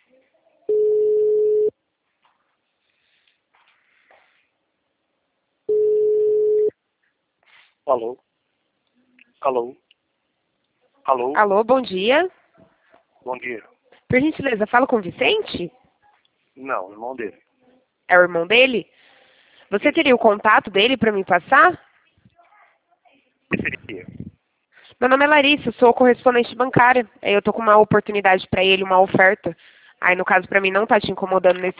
Alô? Alô? Alô? Alô, bom dia. Bom dia. Por gentileza, falo com o Vicente? Não, irmão dele. É o irmão dele? Você teria o contato dele para me passar? O que seria? Meu nome é Larissa, eu sou correspondente bancária. Eu tô com uma oportunidade para ele, uma oferta. Aí, no caso, para mim não tá te incomodando nesse